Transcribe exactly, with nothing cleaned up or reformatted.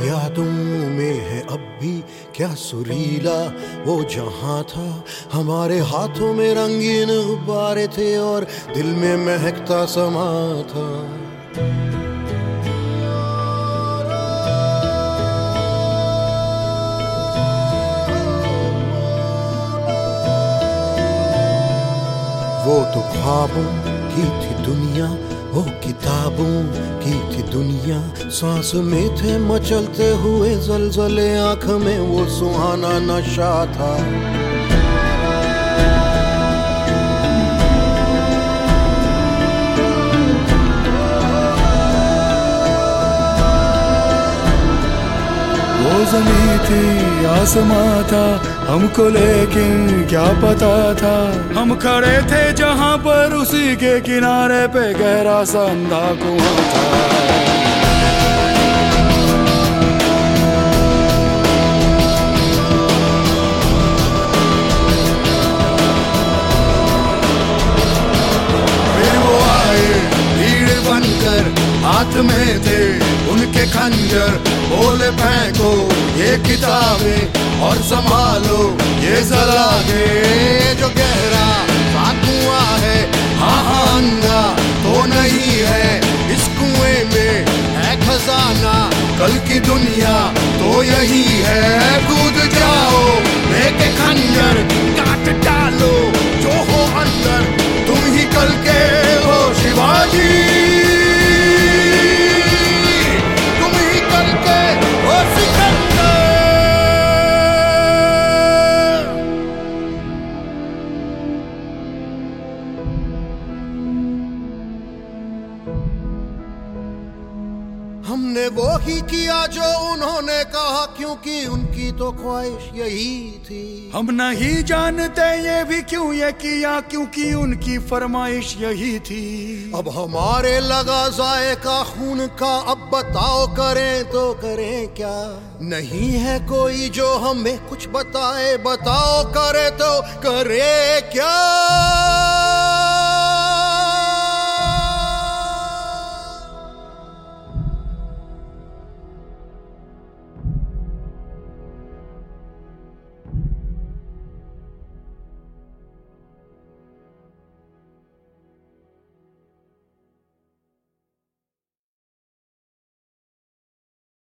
यादों में है अब भी क्या सुरीला वो जहां था। हमारे हाथों में रंगीन गुब्बारे थे और दिल में महकता समा था। वो तो ख्वाबों की थी दुनिया, वो किताबों की थी दुनिया। सांस में थे मचलते हुए जलजले, आंख में वो सुहाना नशा था। वो ज़मीं थी आसमां था हमको, लेकिन क्या पता था हम खड़े थे जहां पर उसी के किनारे पे गहरा सा अंधा कुआं था। फिर वो आए भीड़ बनकर, हाथ में थे उनके खंजर। बोले फेंको ये किताबें और संभालो ये सलाखे, जो गहरा सा कुआं है। हाँ हाँ अंधा तो नहीं है, इस कुएं में है खजाना। कल की दुनिया तो यही है, कूद जाओ लेके खंजर, काट डालो जो हो अंदर। तुम ही कल के हो शिवाजी, हमने वो ही किया जो उन्होंने कहा, क्योंकि उनकी तो ख्वाहिश यही थी। हम नहीं जानते ये भी क्यों ये किया, क्योंकि उनकी फरमाइश यही थी। अब हमारे लगा जायका खून का, अब बताओ करें तो करें क्या। नहीं है कोई जो हमें कुछ बताए, बताओ करे तो करे क्या।